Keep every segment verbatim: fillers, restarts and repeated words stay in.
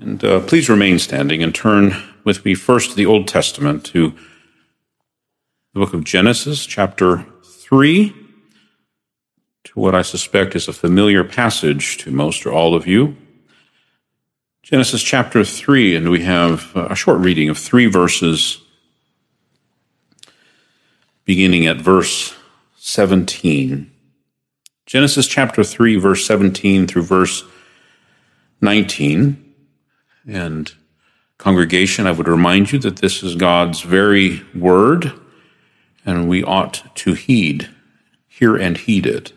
And uh, please remain standing and turn with me first to the Old Testament, to the book of Genesis, chapter three, to what I suspect is a familiar passage to most or all of you. Genesis chapter three, and we have a short reading of three verses, beginning at verse seventeen. Genesis chapter three, verse seventeen through verse nineteen. And congregation, I would remind you that this is God's very word, and we ought to heed, hear and heed it.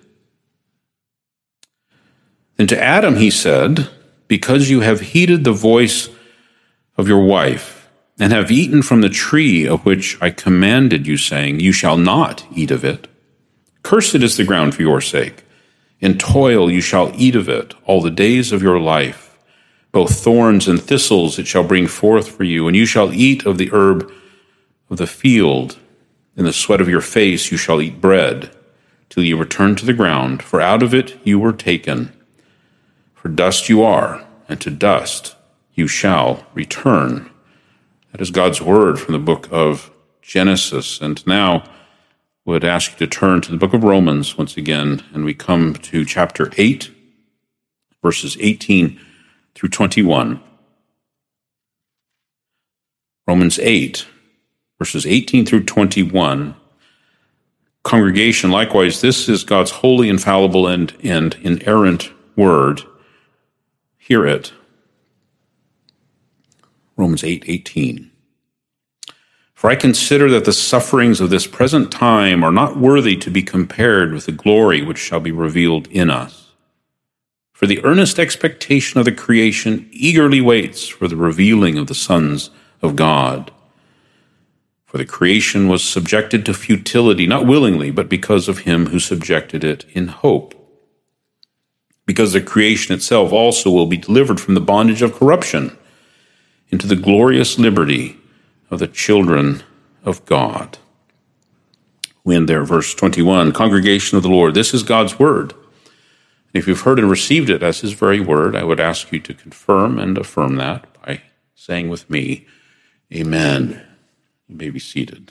Then to Adam he said, "Because you have heeded the voice of your wife, and have eaten from the tree of which I commanded you, saying, 'You shall not eat of it,' cursed is the ground for your sake. In toil you shall eat of it all the days of your life. Both thorns and thistles it shall bring forth for you, and you shall eat of the herb of the field. In the sweat of your face you shall eat bread, till you return to the ground, for out of it you were taken. For dust you are, and to dust you shall return." That is God's word from the book of Genesis. And now I would ask you to turn to the book of Romans once again, and we come to chapter eight, verses eighteen through twenty-one. Romans eight, verses eighteen through twenty-one. Congregation, likewise, this is God's holy, infallible, and, and inerrant word. Hear it. Romans eight, eighteen. "For I consider that the sufferings of this present time are not worthy to be compared with the glory which shall be revealed in us. For the earnest expectation of the creation eagerly waits for the revealing of the sons of God. For the creation was subjected to futility, not willingly, but because of him who subjected it in hope. Because the creation itself also will be delivered from the bondage of corruption into the glorious liberty of the children of God." We end there, verse twenty-one. Congregation of the Lord, this is God's word. If you've heard and received it as his very word, I would ask you to confirm and affirm that by saying with me, Amen. You may be seated.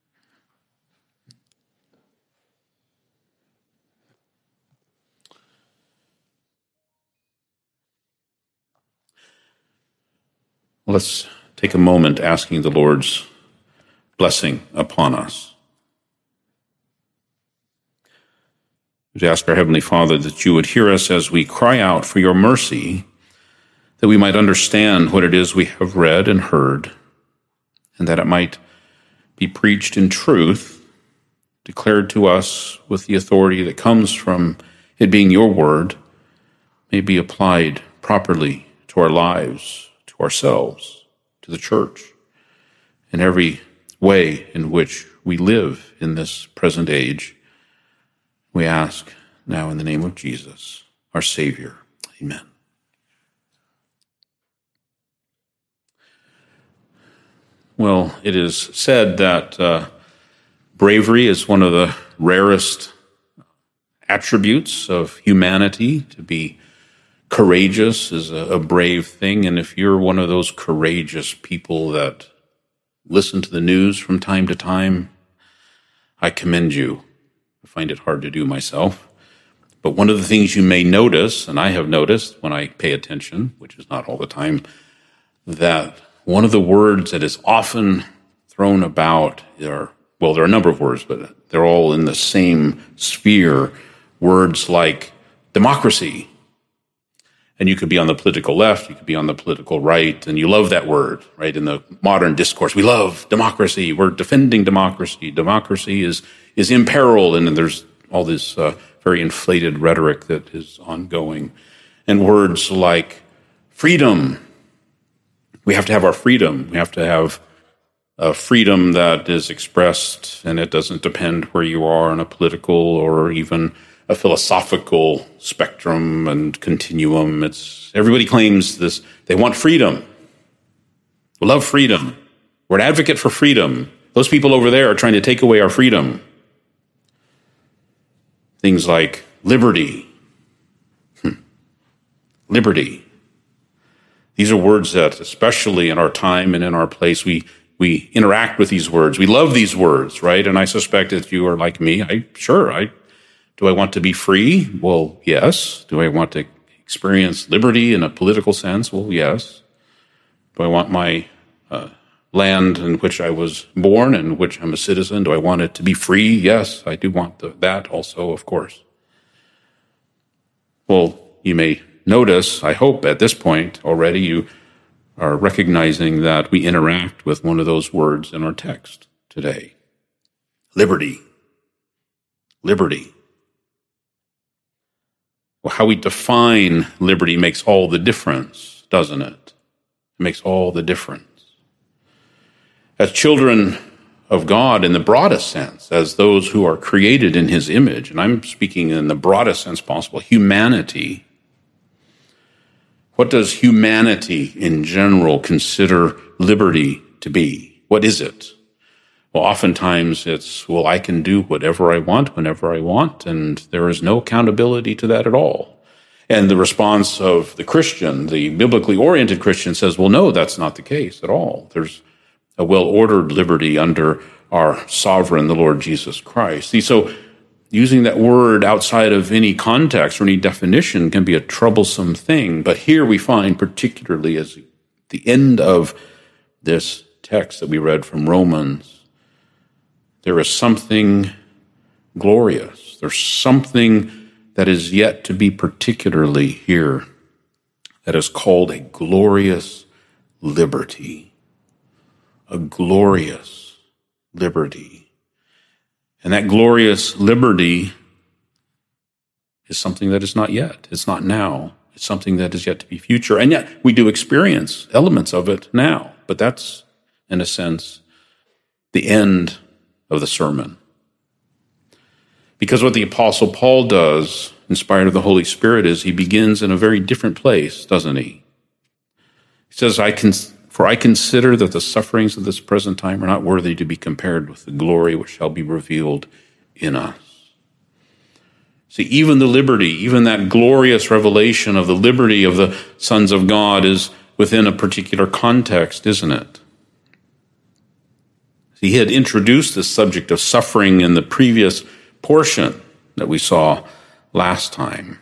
Let's take a moment asking the Lord's blessing upon us. To ask our Heavenly Father that you would hear us as we cry out for your mercy, that we might understand what it is we have read and heard, and that it might be preached in truth, declared to us with the authority that comes from it being your word, may be applied properly to our lives, to ourselves, to the church, in every way in which we live in this present age. We ask now in the name of Jesus, our Savior. Amen. Well, it is said that uh, bravery is one of the rarest attributes of humanity. To be courageous is a, a brave thing, and if you're one of those courageous people that listen to the news from time to time, I commend you. I find it hard to do myself. But one of the things you may notice, and I have noticed when I pay attention, which is not all the time, that one of the words that is often thrown about are, well, there are a number of words, but they're all in the same sphere. Words like democracy. And you could be on the political left, you could be on the political right, and you love that word, right? In the modern discourse, we love democracy. We're defending democracy. Democracy is is imperiled, and there's all this uh, very inflated rhetoric that is ongoing. And words like freedom. We have to have our freedom. We have to have a freedom that is expressed, and it doesn't depend where you are on a political or even a philosophical spectrum and continuum. It's everybody claims this. They want freedom. We love freedom. We're an advocate for freedom. Those people over there are trying to take away our freedom. Things like liberty. Hmm. Liberty. These are words that, especially in our time and in our place, we we interact with these words. We love these words, right? And I suspect that you are like me. I sure, I do I want to be free? Well, yes. Do I want to experience liberty in a political sense? Well, yes. Do I want my uh, land in which I was born and in which I'm a citizen, do I want it to be free? Yes, I do want the, that also, of course. Well, you may notice, I hope at this point already, you are recognizing that we interact with one of those words in our text today. Liberty. Liberty. Well, how we define liberty makes all the difference, doesn't it? It makes all the difference. As children of God in the broadest sense, as those who are created in his image, and I'm speaking in the broadest sense possible, humanity. What does humanity in general consider liberty to be? What is it? Well, oftentimes it's, well, I can do whatever I want, whenever I want, and there is no accountability to that at all. And the response of the Christian, the biblically oriented Christian, says, well, no, that's not the case at all. There's a well-ordered liberty under our sovereign, the Lord Jesus Christ. See, so using that word outside of any context or any definition can be a troublesome thing. But here we find, particularly as the end of this text that we read from Romans, there is something glorious. There's something that is yet to be particularly here that is called a glorious liberty. A glorious liberty. And that glorious liberty is something that is not yet. It's not now. It's something that is yet to be future. And yet we do experience elements of it now. But that's, in a sense, the end of the sermon. Because what the Apostle Paul does, inspired of the Holy Spirit, is he begins in a very different place, doesn't he? He says, I can, for I consider that the sufferings of this present time are not worthy to be compared with the glory which shall be revealed in us. See, even the liberty, even that glorious revelation of the liberty of the sons of God is within a particular context, isn't it? He had introduced this subject of suffering in the previous portion that we saw last time.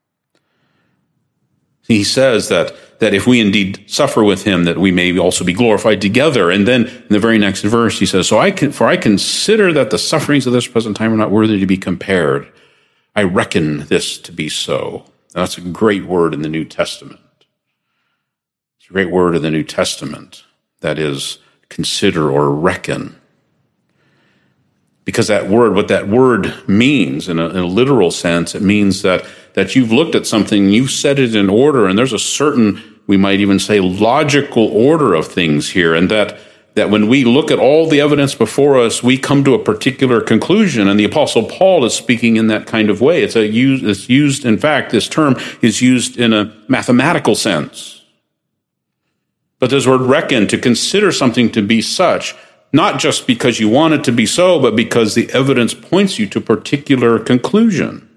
He says that, that if we indeed suffer with him, that we may also be glorified together. And then in the very next verse, he says, So I can, for I consider that the sufferings of this present time are not worthy to be compared. I reckon this to be so. And that's a great word in the New Testament. It's a great word in the New Testament. That is, consider or reckon. Because that word, what that word means in a, in a literal sense, it means that, that you've looked at something, you've set it in order, and there's a certain, we might even say, logical order of things here, and that, that when we look at all the evidence before us, we come to a particular conclusion, and the Apostle Paul is speaking in that kind of way. It's, a, it's used, in fact, this term is used in a mathematical sense. But this word reckon, to consider something to be such, not just because you want it to be so, but because the evidence points you to a particular conclusion.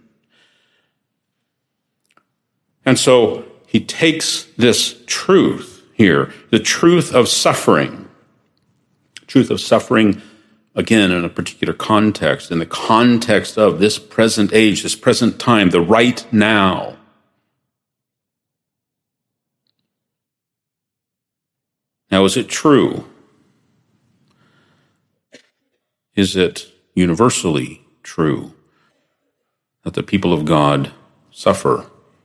And so he takes this truth here, the truth of suffering, truth of suffering, again, in a particular context, in the context of this present age, this present time, the right now. Now, is it true? Is it universally true that the people of God suffer?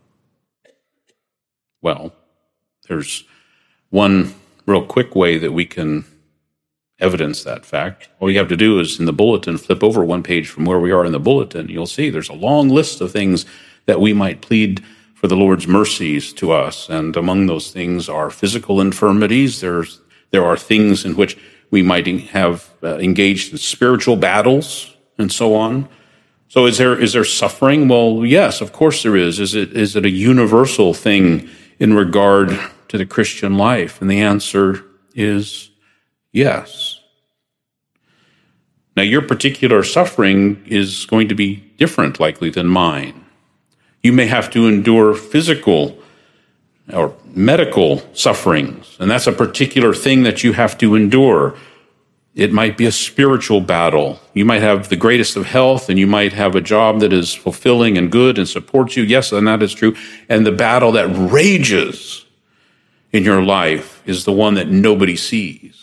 Well, there's one real quick way that we can evidence that fact. All you have to do is in the bulletin, flip over one page from where we are in the bulletin. You'll see there's a long list of things that we might plead for the Lord's mercies to us. And among those things are physical infirmities. There's, there are things in which we might have uh, engaged in spiritual battles and so on. So is there is there suffering? Well, yes, of course there is. Is it is it a universal thing in regard to the Christian life? And the answer is yes. Now, your particular suffering is going to be different, likely, than mine. You may have to endure physical or medical sufferings, and that's a particular thing that you have to endure. It might be a spiritual battle. You might have the greatest of health, and you might have a job that is fulfilling and good and supports you. Yes, and that is true. And the battle that rages in your life is the one that nobody sees.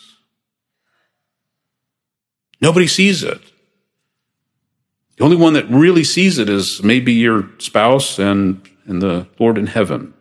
Nobody sees it. The only one that really sees it is maybe your spouse and, and the Lord in heaven.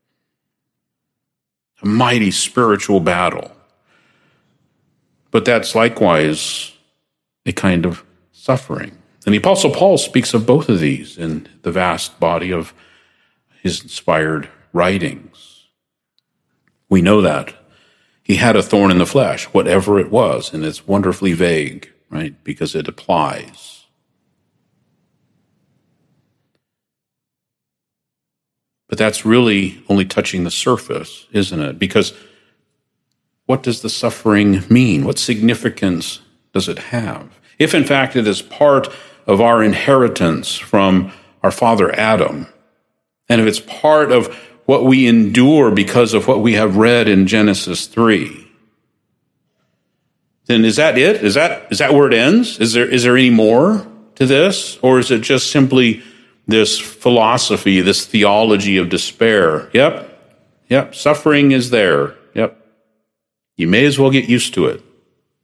A mighty spiritual battle. But that's likewise a kind of suffering. And the Apostle Paul speaks of both of these in the vast body of his inspired writings. We know that. He had a thorn in the flesh, whatever it was, and it's wonderfully vague, right? Because it applies. But that's really only touching the surface, isn't it? Because what does the suffering mean? What significance does it have? If, in fact, it is part of our inheritance from our father Adam, and if it's part of what we endure because of what we have read in Genesis three, then is that it? Is that is that where it ends? Is there is there any more to this? Or is it just simply this philosophy, this theology of despair? Yep, yep, suffering is there. Yep. You may as well get used to it.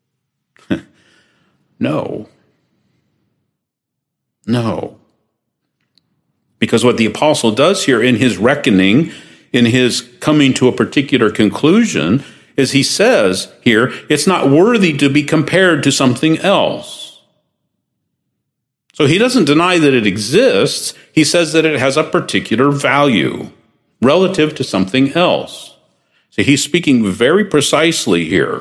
No. No. Because what the apostle does here in his reckoning, in his coming to a particular conclusion, is he says here, it's not worthy to be compared to something else. So he doesn't deny that it exists. He says that it has a particular value relative to something else. So he's speaking very precisely here.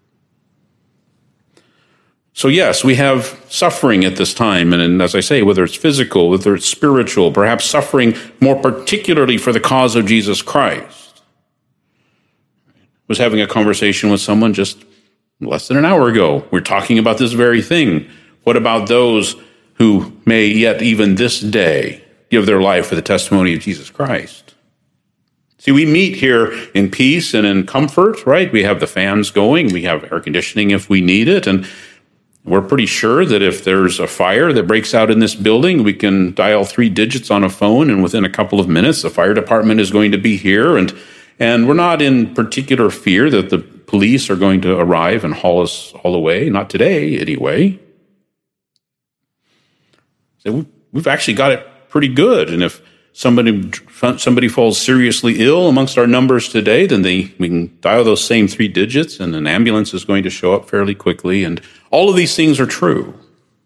So yes, we have suffering at this time, and, and as I say, whether it's physical, whether it's spiritual, perhaps suffering more particularly for the cause of Jesus Christ. I was having a conversation with someone just less than an hour ago. We're talking about this very thing. What about those who may yet even this day give their life for the testimony of Jesus Christ? See, we meet here in peace and in comfort, right? We have the fans going. We have air conditioning if we need it. And we're pretty sure that if there's a fire that breaks out in this building, we can dial three digits on a phone, and within a couple of minutes, the fire department is going to be here. And, and we're not in particular fear that the police are going to arrive and haul us all away. Not today, anyway. So we've actually got it pretty good. And if somebody somebody falls seriously ill amongst our numbers today, then they, we can dial those same three digits and an ambulance is going to show up fairly quickly. And all of these things are true.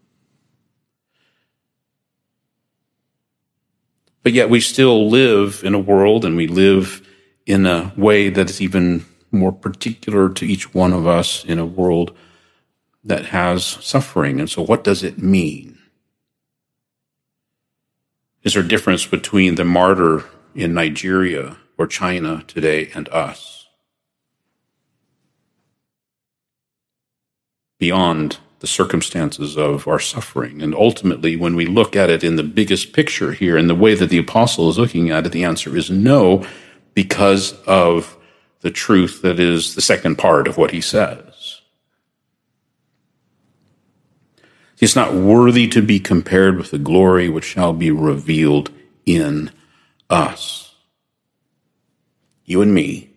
But yet we still live in a world, and we live in a way that is even more particular to each one of us, in a world that has suffering. And so what does it mean? Is there a difference between the martyr in Nigeria or China today and us? Beyond the circumstances of our suffering. And ultimately, when we look at it in the biggest picture here, in the way that the apostle is looking at it, the answer is no, because of the truth that is the second part of what he says. It's not worthy to be compared with the glory which shall be revealed in us. You and me.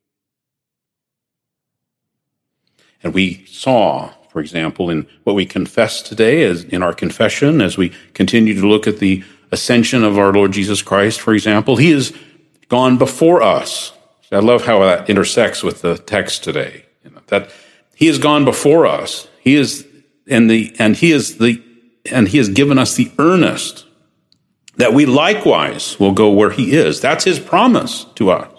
And we saw, for example, in what we confess today, as in our confession, as we continue to look at the ascension of our Lord Jesus Christ, for example, he has gone before us. I love how that intersects with the text today. You know, that he has gone before us. He is And the and he is the and he has given us the earnest that we likewise will go where he is. That's his promise to us.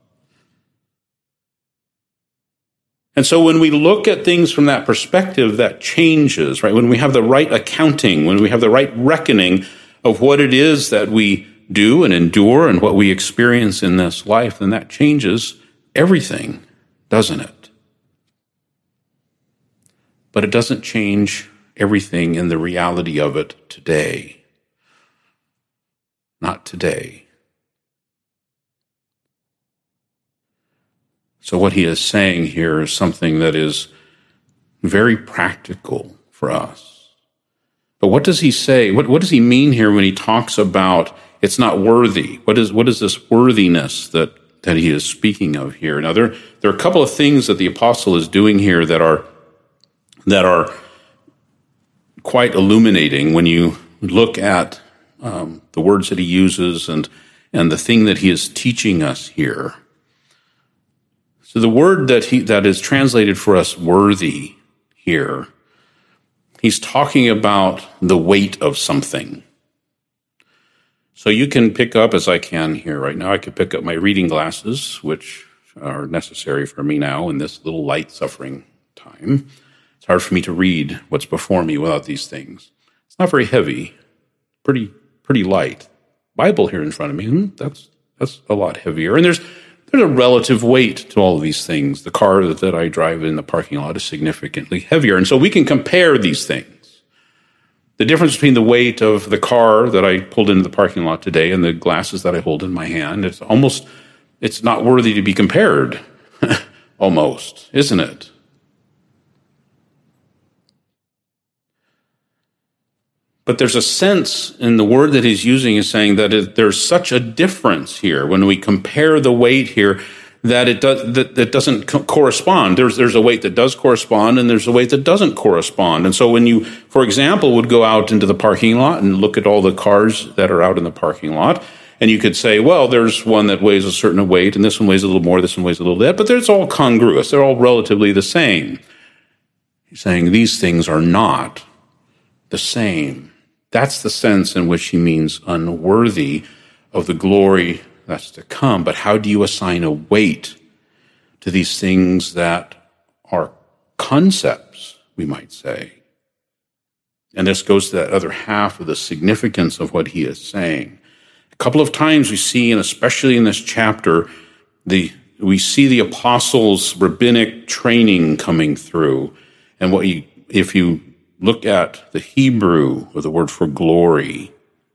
And so when we look at things from that perspective, that changes, right? When we have the right accounting, when we have the right reckoning of what it is that we do and endure and what we experience in this life, then that changes everything, doesn't it? But it doesn't change everything in the reality of it today. Not today. So what he is saying here is something that is very practical for us. But what does he say? What, what does he mean here when he talks about it's not worthy? What is, what is this worthiness that, that he is speaking of here? Now, there, there are a couple of things that the apostle is doing here that are, that are quite illuminating when you look at um, the words that he uses and, and the thing that he is teaching us here. So the word that he, that is translated for us worthy here, he's talking about the weight of something. So you can pick up, as I can here right now, I could pick up my reading glasses, which are necessary for me now in this little light suffering time. It's hard for me to read what's before me without these things. It's not very heavy, pretty pretty light. Bible here in front of me, hmm, that's that's a lot heavier. And there's there's a relative weight to all of these things. The car that, that I drive in the parking lot is significantly heavier. And so we can compare these things. The difference between the weight of the car that I pulled into the parking lot today and the glasses that I hold in my hand, it's almost, it's not worthy to be compared. Almost, isn't it? But there's a sense in the word that he's using is saying that it, there's such a difference here when we compare the weight here that it does that, that doesn't co- correspond. There's there's a weight that does correspond and there's a weight that doesn't correspond. And so when you, for example, would go out into the parking lot and look at all the cars that are out in the parking lot, and you could say, well, there's one that weighs a certain weight and this one weighs a little more, this one weighs a little bit, but it's all congruous. They're all relatively the same. He's saying these things are not the same. That's the sense in which he means unworthy of the glory that's to come. But how do you assign a weight to these things that are concepts, we might say? And this goes to that other half of the significance of what he is saying. A couple of times we see, and especially in this chapter, the we see the apostles' rabbinic training coming through. And what you, if you look at the Hebrew of the word for glory,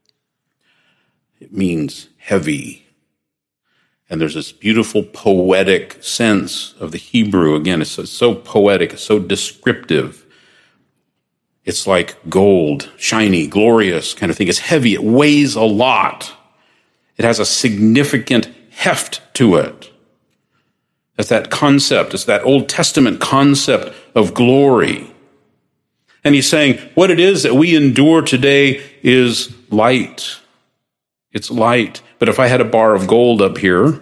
it means heavy. And there's this beautiful poetic sense of the Hebrew. Again, it's so, so poetic, it's so descriptive. It's like gold, shiny, glorious kind of thing. It's heavy, it weighs a lot. It has a significant heft to it. It's that concept, it's that Old Testament concept of glory. And he's saying what it is that we endure today is light. It's light. But if I had a bar of gold up here,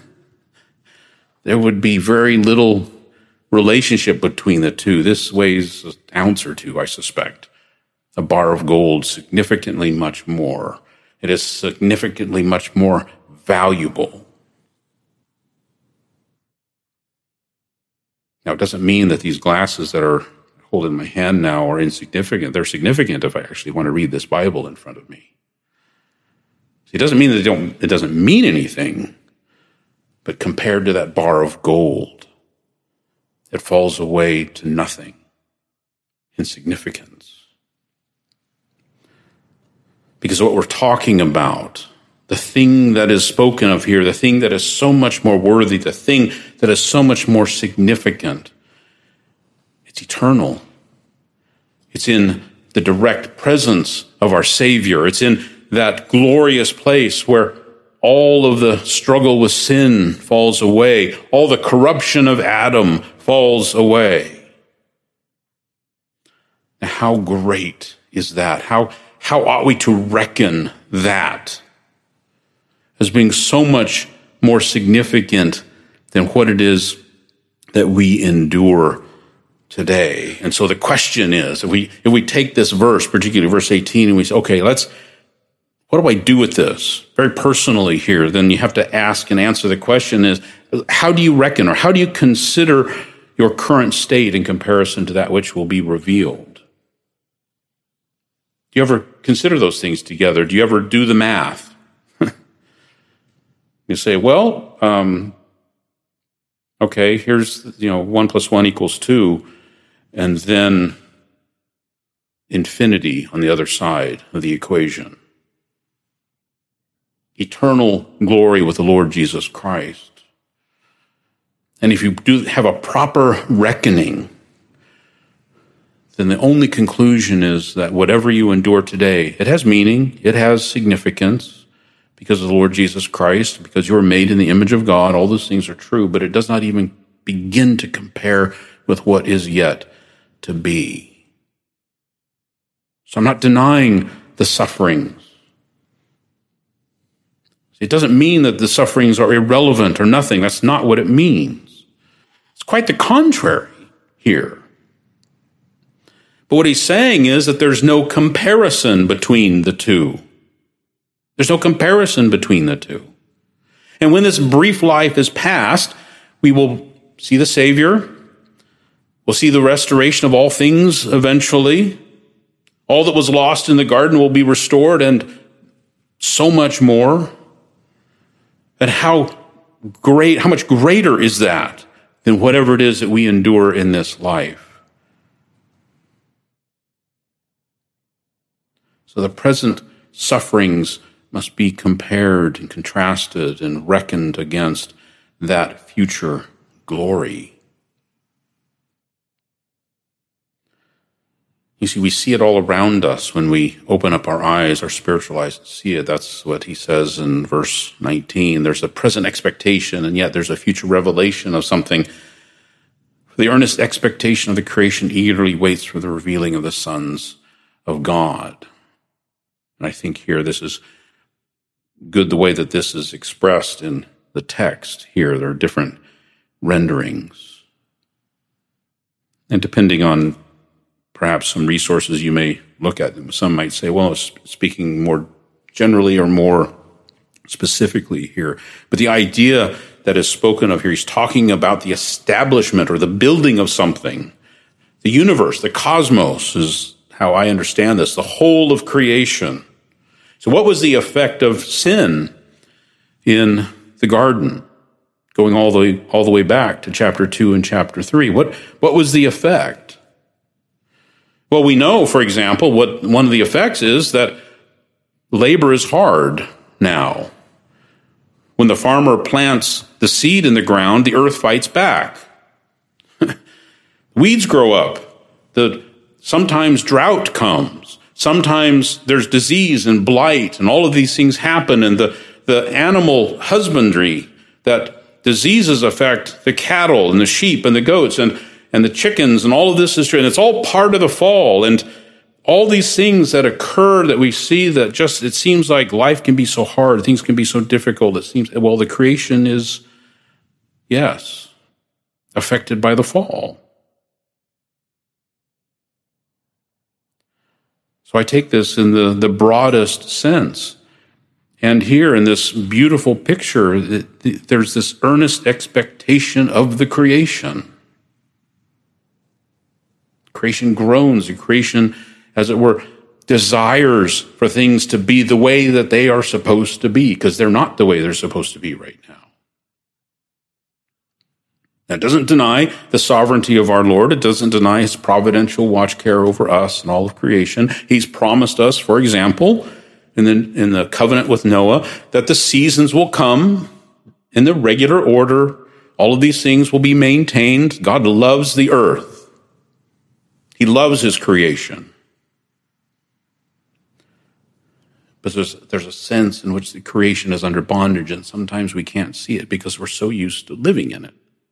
there would be very little relationship between the two. This weighs an ounce or two, I suspect. A bar of gold, significantly much more. It is significantly much more valuable. Now, it doesn't mean that these glasses that are hold in my hand now are insignificant. They're significant if I actually want to read this Bible in front of me. It doesn't mean that they don't, it doesn't mean anything, but compared to that bar of gold, it falls away to nothing, insignificance. Because what we're talking about, the thing that is spoken of here, the thing that is so much more worthy, the thing that is so much more significant, it's eternal. It's in the direct presence of our Savior. It's in that glorious place where all of the struggle with sin falls away. All the corruption of Adam falls away. Now, how great is that? How, how ought we to reckon that as being so much more significant than what it is that we endure today? And so the question is, if we if we take this verse, particularly verse eighteen, and we say, okay, let's, what do I do with this? Very personally here, then you have to ask and answer the question is, how do you reckon, or how do you consider your current state in comparison to that which will be revealed? Do you ever consider those things together? Do you ever do the math? You say, well, um, okay, here's, you know, one plus one equals two. And then infinity on the other side of the equation. Eternal glory with the Lord Jesus Christ. And if you do have a proper reckoning, then the only conclusion is that whatever you endure today, it has meaning, it has significance because of the Lord Jesus Christ, because you are made in the image of God. All those things are true, but it does not even begin to compare with what is yet to be. So I'm not denying the sufferings. It doesn't mean that the sufferings are irrelevant or nothing. That's not what it means. It's quite the contrary here. But what he's saying is that there's no comparison between the two. There's no comparison between the two. And when this brief life is past, we will see the Savior. We'll see the restoration of all things eventually. All that was lost in the garden will be restored, and so much more. And how great, how much greater is that than whatever it is that we endure in this life? So the present sufferings must be compared and contrasted and reckoned against that future glory. You see, we see it all around us when we open up our eyes, our spiritual eyes, and see it. That's what he says in verse nineteen. There's a present expectation, and yet there's a future revelation of something. The earnest expectation of the creation eagerly waits for the revealing of the sons of God. And I think here this is good the way that this is expressed in the text here. There are different renderings. And depending on perhaps some resources you may look at, some might say, well, it's speaking more generally or more specifically here. But the idea that is spoken of here, he's talking about the establishment or the building of something. The universe, the cosmos is how I understand this, the whole of creation. So what was the effect of sin in the garden? Going all the way, all the way back to chapter two and chapter three. What, what was the effect? Well, we know, for example, what one of the effects is that labor is hard now. When the farmer plants the seed in the ground, the earth fights back. Weeds grow up. The, sometimes drought comes. Sometimes there's disease and blight, and all of these things happen, and the, the animal husbandry, that diseases affect the cattle and the sheep and the goats and, and the chickens, and all of this is true, and it's all part of the fall, and all these things that occur that we see that just, it seems like life can be so hard, things can be so difficult, it seems, well, the creation is, yes, affected by the fall. So I take this in the, the broadest sense. And here in this beautiful picture, there's this earnest expectation of the creation. Creation groans, the creation, as it were, desires for things to be the way that they are supposed to be, because they're not the way they're supposed to be right now. That doesn't deny the sovereignty of our Lord. It doesn't deny his providential watch care over us and all of creation. He's promised us, for example, in the, in the covenant with Noah, that the seasons will come in the regular order. All of these things will be maintained. God loves the earth. He loves his creation. But there's, there's a sense in which the creation is under bondage, and sometimes we can't see it because we're so used to living in it.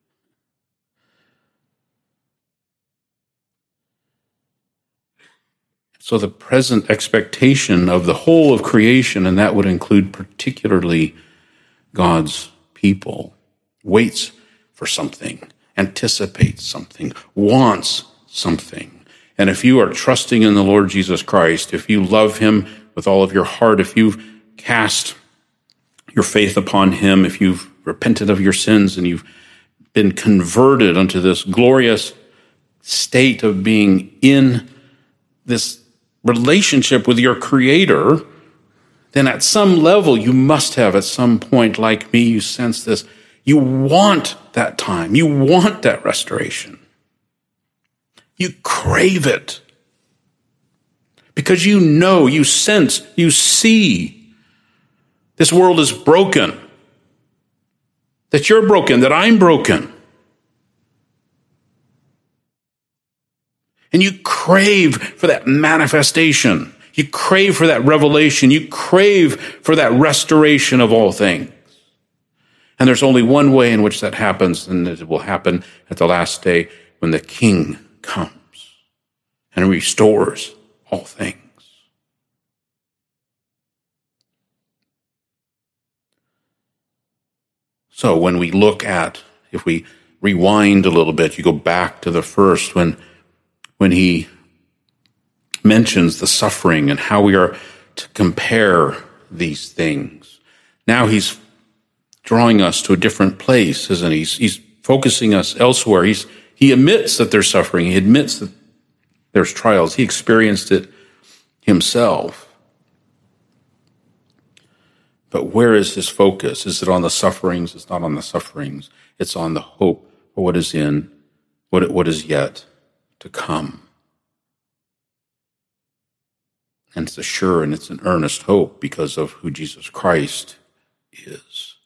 So the present expectation of the whole of creation, and that would include particularly God's people, waits for something, anticipates something, wants something. And if you are trusting in the Lord Jesus Christ, if you love him with all of your heart, if you've cast your faith upon him, if you've repented of your sins and you've been converted unto this glorious state of being in this relationship with your Creator, then at some level you must have, at some point, like me, you sense this. You want that time. You want that restoration. You crave it. Because you know, you sense, you see this world is broken. That you're broken, that I'm broken. And you crave for that manifestation. You crave for that revelation. You crave for that restoration of all things. And there's only one way in which that happens, and it will happen at the last day when the King comes and restores all things. So when we look at, if we rewind a little bit, you go back to the first, when, when he mentions the suffering and how we are to compare these things. Now he's drawing us to a different place, isn't he? He's, he's focusing us elsewhere. He's, he admits that there's suffering. He admits that there's trials. He experienced it himself. But where is his focus? Is it on the sufferings? It's not on the sufferings. It's on the hope for what is in, what, what is yet to come. And it's a sure and it's an earnest hope because of who Jesus Christ is.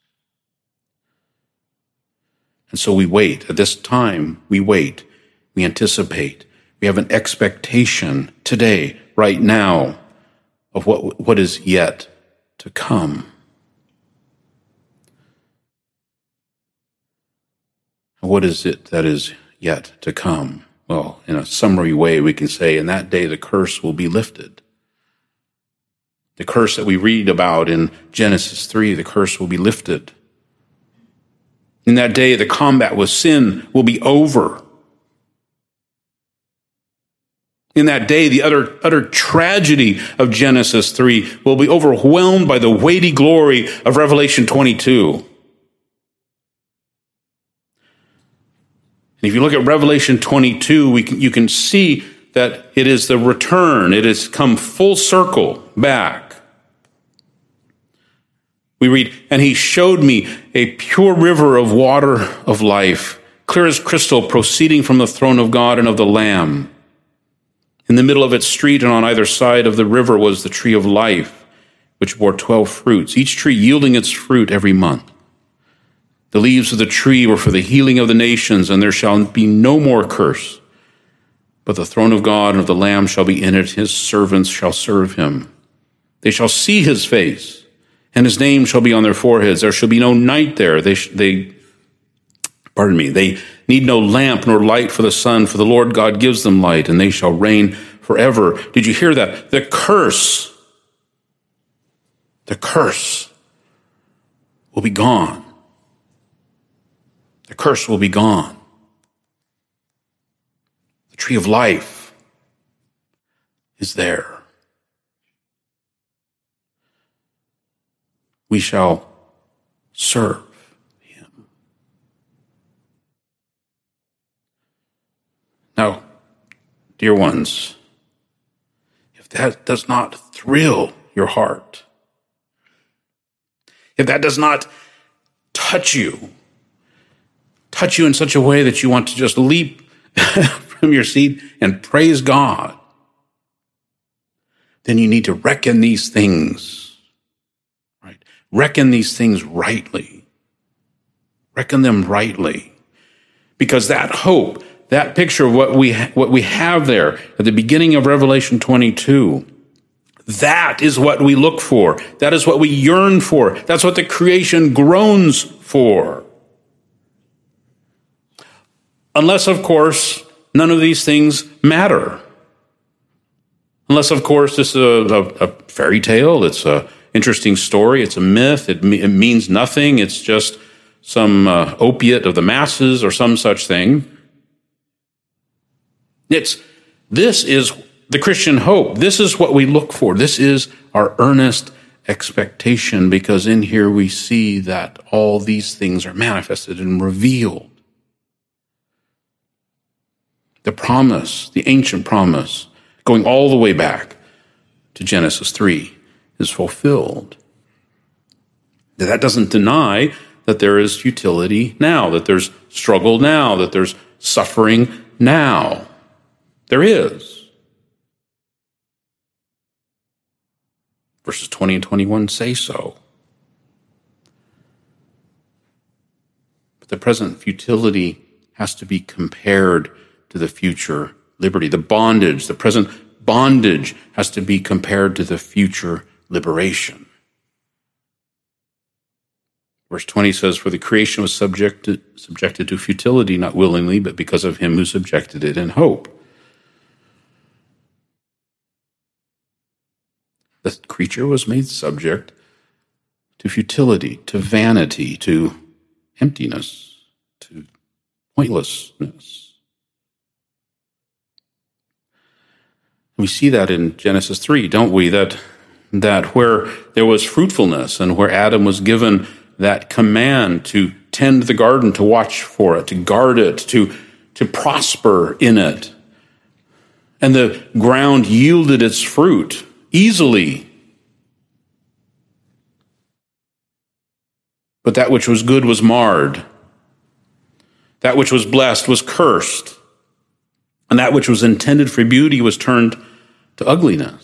And so we wait. At this time, we wait. We anticipate. We have an expectation today, right now, of what, what is yet to come. What is it that is yet to come? Well, in a summary way, we can say, in that day, the curse will be lifted. The curse that we read about in Genesis three, the curse will be lifted. In that day, the combat with sin will be over. In that day, the utter, utter tragedy of Genesis three will be overwhelmed by the weighty glory of Revelation twenty-two. And if you look at Revelation twenty-two, we can, you can see that it is the return. It has come full circle back. We read, and he showed me a pure river of water of life, clear as crystal, proceeding from the throne of God and of the Lamb. In the middle of its street and on either side of the river was the tree of life, which bore twelve fruits, each tree yielding its fruit every month. The leaves of the tree were for the healing of the nations, and there shall be no more curse. But the throne of God and of the Lamb shall be in it. His servants shall serve him. They shall see his face, and his name shall be on their foreheads. There shall be no night there. They, they, pardon me, they need no lamp nor light for the sun, for the Lord God gives them light, and they shall reign forever. Did you hear that? The curse, the curse will be gone. The curse will be gone. The tree of life is there. We shall serve him. Now, dear ones, if that does not thrill your heart, if that does not touch you, touch you in such a way that you want to just leap from your seat and praise God, then you need to reckon these things, right? Reckon these things rightly. Reckon them rightly. Because that hope, that picture of what we, ha- what we have there at the beginning of Revelation twenty-two, that is what we look for. That is what we yearn for. That's what the creation groans for. Unless, of course, none of these things matter. Unless, of course, this is a, a, a fairy tale. It's an interesting story. It's a myth. It, it means nothing. It's just some uh, opiate of the masses or some such thing. It's, this is the Christian hope. This is what we look for. This is our earnest expectation, because in here we see that all these things are manifested and revealed. The promise, the ancient promise, going all the way back to Genesis three, is fulfilled. That doesn't deny that there is futility now, that there's struggle now, that there's suffering now. There is. Verses twenty and twenty-one say so. But the present futility has to be compared to the future liberty. The bondage, the present bondage has to be compared to the future liberation. Verse twenty says, for the creation was subjected, subjected to futility, not willingly, but because of him who subjected it in hope. The creature was made subject to futility, to vanity, to emptiness, to pointlessness. We see that in Genesis three, don't we? That, that where there was fruitfulness and where Adam was given that command to tend the garden, to watch for it, to guard it, to, to prosper in it. And the ground yielded its fruit easily. But that which was good was marred. That which was blessed was cursed. And that which was intended for beauty was turned to ugliness.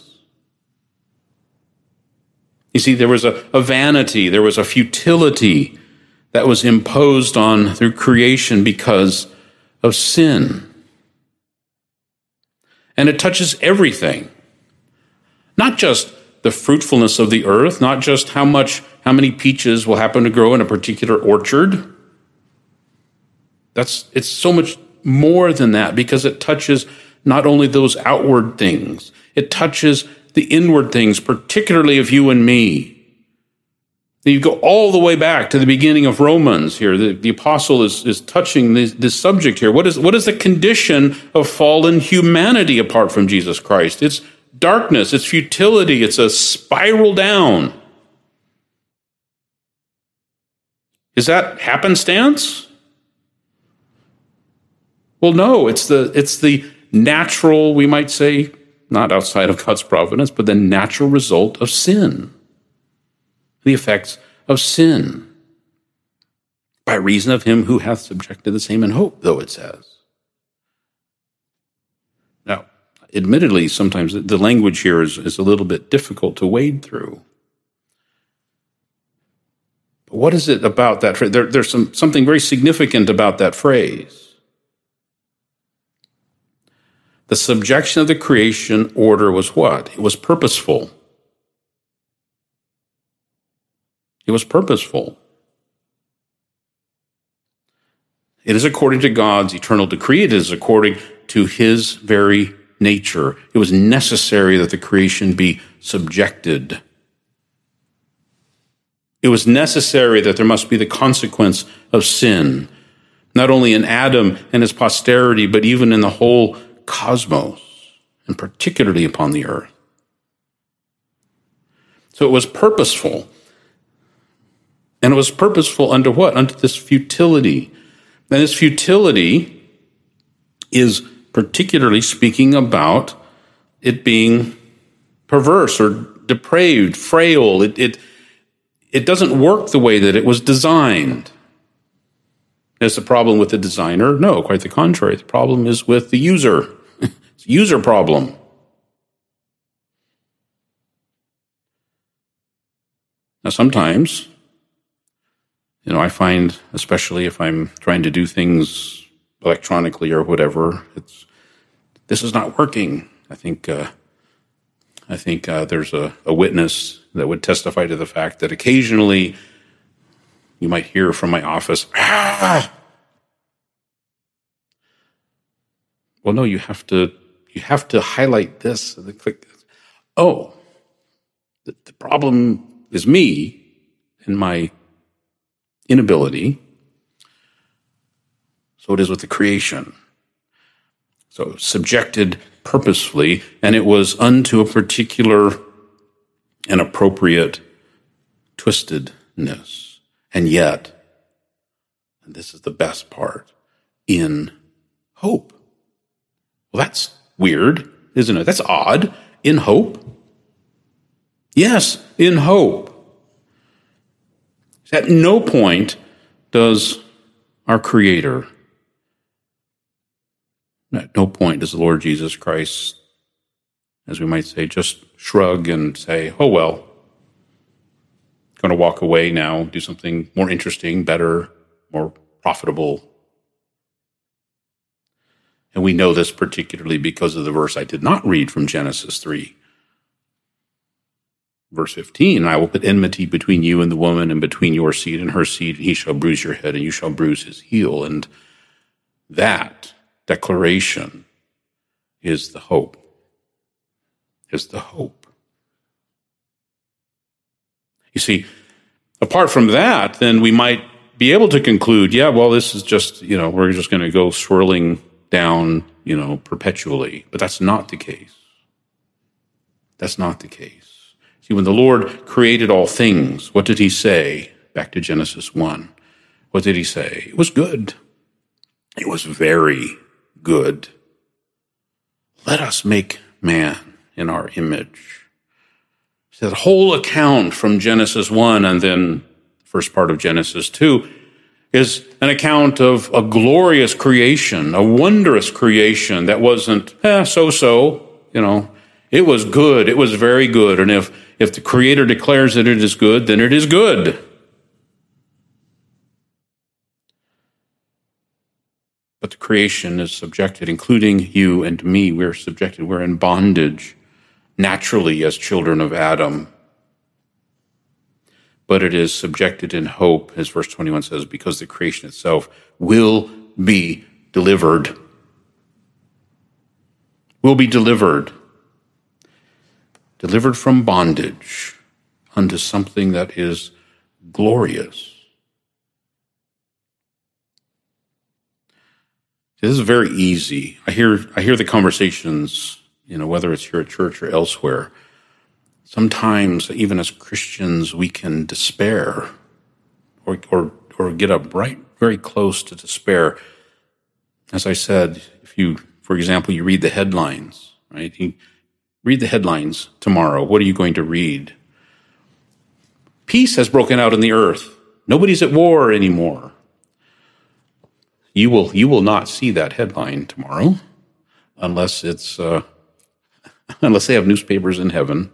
You see, there was a, a vanity, there was a futility that was imposed on through creation because of sin. And it touches everything. Not just the fruitfulness of the earth, not just how much, how many peaches will happen to grow in a particular orchard. That's, it's so much more than that because it touches not only those outward things, it touches the inward things, particularly of you and me. You go all the way back to the beginning of Romans here. The, the apostle is, is touching this, this subject here. What is, what is the condition of fallen humanity apart from Jesus Christ? It's darkness, it's futility, it's a spiral down. Is that happenstance? Well, no, it's the, it's the natural, we might say, not outside of God's providence, but the natural result of sin. The effects of sin. By reason of him who hath subjected the same in hope, though it says. Now, admittedly, sometimes the language here is, is a little bit difficult to wade through. But what is it about that phrase? There, there's some, something very significant about that phrase. The subjection of the creation order was what? It was purposeful. It was purposeful. It is according to God's eternal decree. It is according to his very nature. It was necessary that the creation be subjected. It was necessary that there must be the consequence of sin, not only in Adam and his posterity, but even in the whole cosmos, and particularly upon the earth. So it was purposeful. And it was purposeful unto what? Unto this futility. And this futility is particularly speaking about it being perverse or depraved, frail. It, it, it doesn't work the way that it was designed. Is the problem with the designer? No, quite the contrary. The problem is with the user. It's a user problem. Now, sometimes, you know, I find, especially if I'm trying to do things electronically or whatever, it's this is not working. I think uh, I think uh, there's a, a witness that would testify to the fact that occasionally you might hear from my office, ah! Well, no, you have to you have to highlight this and then click this. Oh, the, the problem is me and my inability. So it is with the creation. So subjected purposefully, and it was unto a particular and appropriate twistedness. And yet, and this is the best part, in hope. Well, that's weird, isn't it? That's odd. In hope? Yes, in hope. At no point does our Creator, at no point does the Lord Jesus Christ, as we might say, just shrug and say, oh, well, going to walk away now, do something more interesting, better, more profitable. And we know this particularly because of the verse I did not read from Genesis three. Verse fifteen, I will put enmity between you and the woman, and between your seed and her seed, and he shall bruise your head, and you shall bruise his heel. And that declaration is the hope. Is the hope. You see, apart from that, then we might be able to conclude, yeah, well, this is just, you know, we're just going to go swirling down, you know, perpetually. But that's not the case. That's not the case. See, when the Lord created all things, what did he say? Back to Genesis one. What did he say? It was good. It was very good. Let us make man in our image. So the whole account from Genesis one and then the first part of Genesis two is an account of a glorious creation, a wondrous creation that wasn't eh, so-so, you know. It was good. It was very good. And if, if the Creator declares that it is good, then it is good. But the creation is subjected, including you and me. We're subjected. We're in bondage, naturally, as children of Adam. But it is subjected in hope, as verse twenty-one says, because the creation itself will be delivered. Will be delivered. Delivered from bondage unto something that is glorious. This is very easy. I hear I hear the conversations, you know, whether it's here at church or elsewhere. Sometimes, even as Christians, we can despair or or or get up right very close to despair. As I said, if you, for example, you read the headlines, right? You read the headlines tomorrow. What are you going to read? Peace has broken out in the earth. Nobody's at war anymore. You will you will not see that headline tomorrow, unless it's uh, unless they have newspapers in heaven.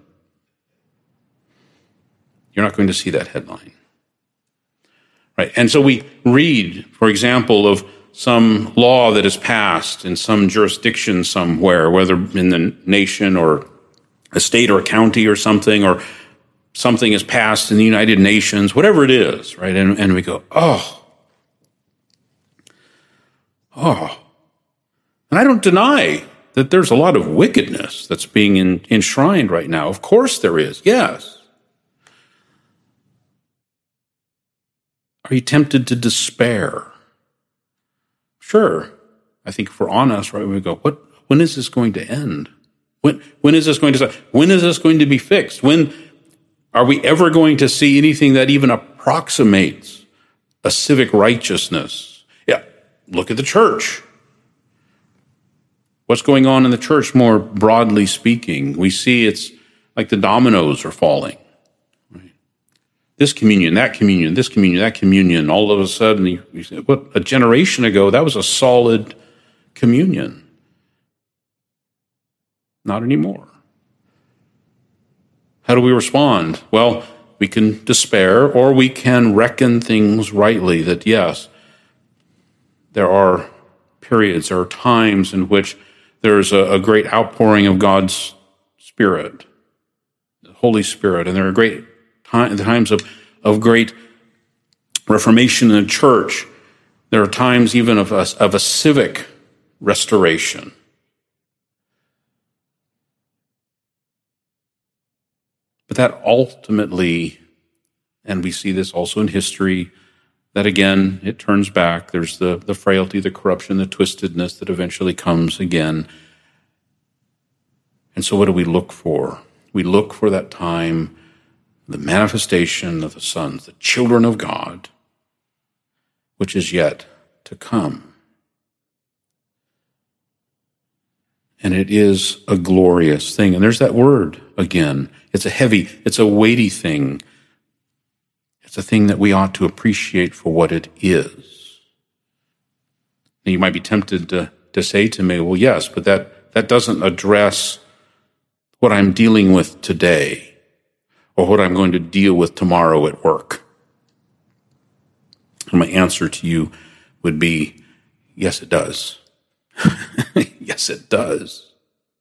You're not going to see that headline, right? And so we read, for example, of some law that is passed in some jurisdiction somewhere, whether in the nation or a state or a county or something, or something is passed in the United Nations, whatever it is, right? And, and we go, oh, oh. And I don't deny that there's a lot of wickedness that's being in, enshrined right now. Of course there is, yes. Are you tempted to despair? Sure. I think if we're honest, right, we go, what, when is this going to end? When, when is this going to start? When is this going to be fixed? When are we ever going to see anything that even approximates a civic righteousness? Yeah, look at the church. What's going on in the church, more broadly speaking? We see it's like the dominoes are falling. Right? This communion, that communion, this communion, that communion. All of a sudden, you, you say, what, a generation ago, that was a solid communion. Not anymore. How do we respond? Well, we can despair, or we can reckon things rightly, that yes, there are periods, there are times in which there's a, a great outpouring of God's Spirit, the Holy Spirit, and there are great time, times of, of great reformation in the church. There are times even of a, of a civic restoration. But that ultimately, and we see this also in history, that again, it turns back. There's the, the frailty, the corruption, the twistedness that eventually comes again. And so what do we look for? We look for that time, the manifestation of the sons, the children of God, which is yet to come. And it is a glorious thing. And there's that word again. It's a heavy, it's a weighty thing. It's a thing that we ought to appreciate for what it is. Now you might be tempted to, to say to me, well, yes, but that, that doesn't address what I'm dealing with today or what I'm going to deal with tomorrow at work. And my answer to you would be, yes, it does. Yes, it does.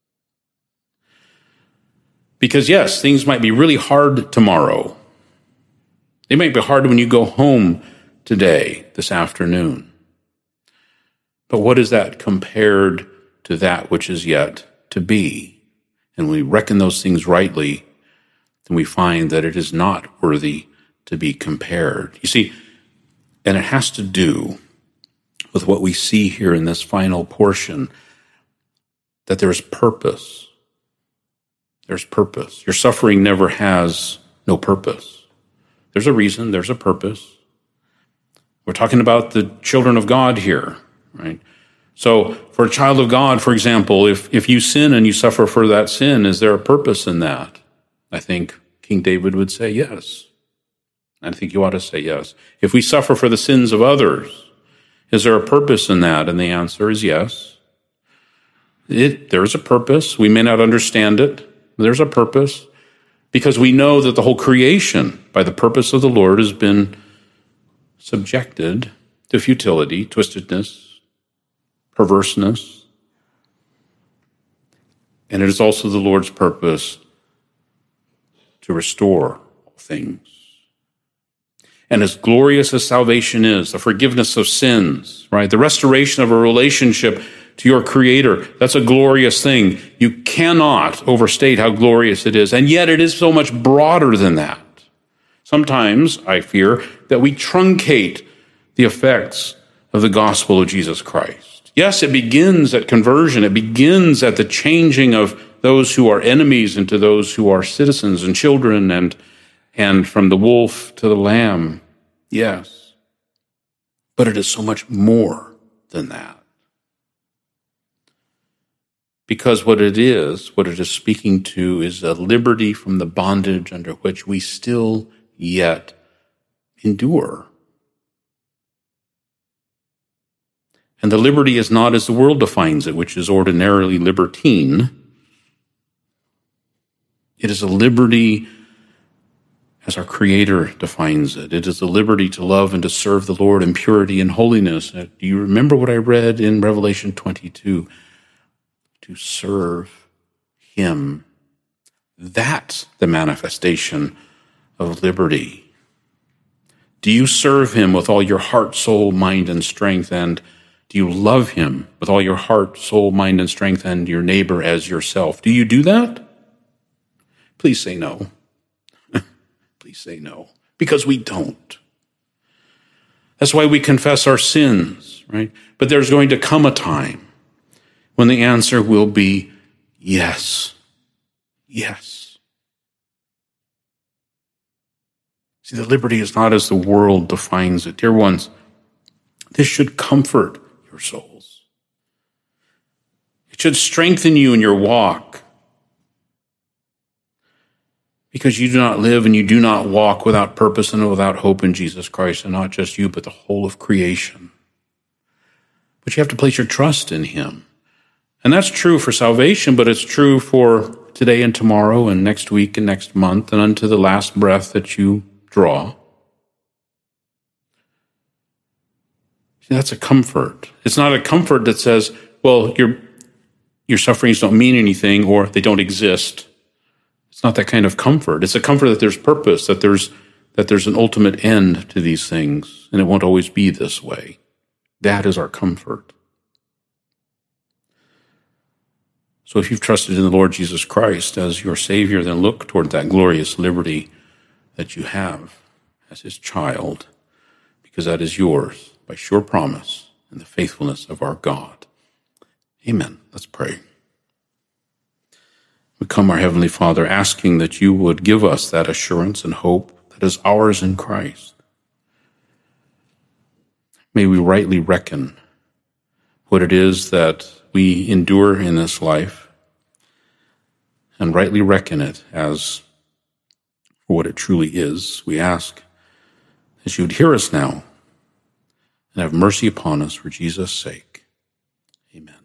Because yes, things might be really hard tomorrow. They might be hard when you go home today, this afternoon. But what is that compared to that which is yet to be? And when we reckon those things rightly, then we find that it is not worthy to be compared. You see, and it has to do with what we see here in this final portion, that there's purpose. There's purpose. Your suffering never has no purpose. There's a reason, there's a purpose. We're talking about the children of God here, right? So for a child of God, for example, if, if you sin and you suffer for that sin, is there a purpose in that? I think King David would say yes. I think you ought to say yes. If we suffer for the sins of others, is there a purpose in that? And the answer is yes. It, there is a purpose. We may not understand it, but there's a purpose, because we know that the whole creation, by the purpose of the Lord, has been subjected to futility, twistedness, perverseness. And it is also the Lord's purpose to restore all things. And as glorious as salvation is, the forgiveness of sins, right? The restoration of a relationship to your Creator, that's a glorious thing. You cannot overstate how glorious it is. And yet it is so much broader than that. Sometimes, I fear, that we truncate the effects of the gospel of Jesus Christ. Yes, it begins at conversion. It begins at the changing of those who are enemies into those who are citizens and children, and and from the wolf to the lamb. Yes. But it is so much more than that. Because what it is, what it is speaking to, is a liberty from the bondage under which we still yet endure. And the liberty is not as the world defines it, which is ordinarily libertine. It is a liberty as our Creator defines it. It is a liberty to love and to serve the Lord in purity and holiness. Do you remember what I read in Revelation twenty-two? To serve Him. That's the manifestation of liberty. Do you serve Him with all your heart, soul, mind, and strength? And do you love Him with all your heart, soul, mind, and strength, and your neighbor as yourself? Do you do that? Please say no. Please say no. Because we don't. That's why we confess our sins, right? But there's going to come a time when the answer will be yes. Yes. See, the liberty is not as the world defines it. Dear ones, this should comfort your souls. It should strengthen you in your walk. Because you do not live and you do not walk without purpose and without hope in Jesus Christ, and not just you, but the whole of creation. But you have to place your trust in Him. And that's true for salvation, but it's true for today and tomorrow and next week and next month and unto the last breath that you draw. See, that's a comfort. It's not a comfort that says, well, your, your sufferings don't mean anything or they don't exist. It's not that kind of comfort. It's a comfort that there's purpose, that there's that there's an ultimate end to these things, and it won't always be this way. That is our comfort. So if you've trusted in the Lord Jesus Christ as your Savior, then look toward that glorious liberty that you have as His child, because that is yours by sure promise and the faithfulness of our God. Amen. Let's pray. We come, our Heavenly Father, asking that you would give us that assurance and hope that is ours in Christ. May we rightly reckon what it is that we endure in this life and rightly reckon it as for what it truly is. We ask that you would hear us now and have mercy upon us for Jesus' sake. Amen.